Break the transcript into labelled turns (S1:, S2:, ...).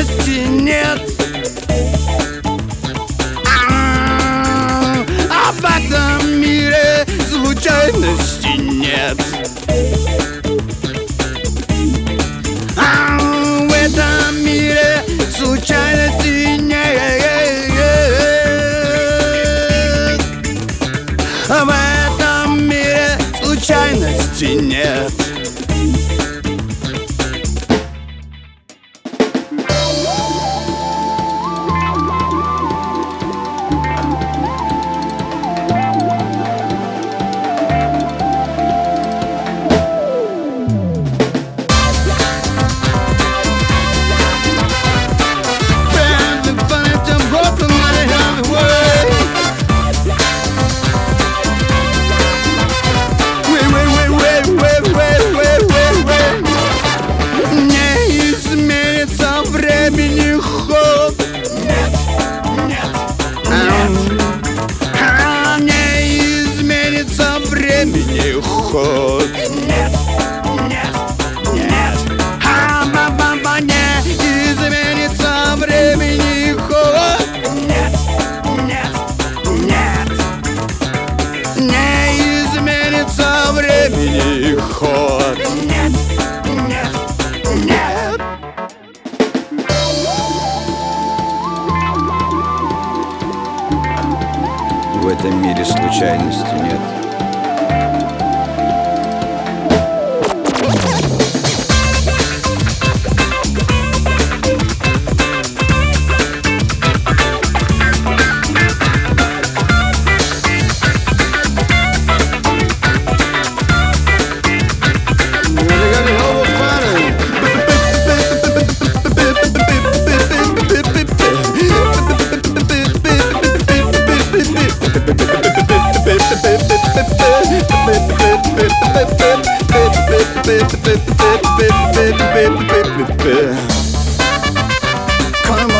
S1: случайности нет. А в этом мире случайности нет. В этом мире случайности нет. В этом мире случайности нет. Ход. Нет, нет, нет. Ха-ба-ба-ба, не изменится времени ход. Нет, нет, нет. Не изменится времени ход. Нет, нет, нет.
S2: В этом мире случайности нет.
S1: Come on.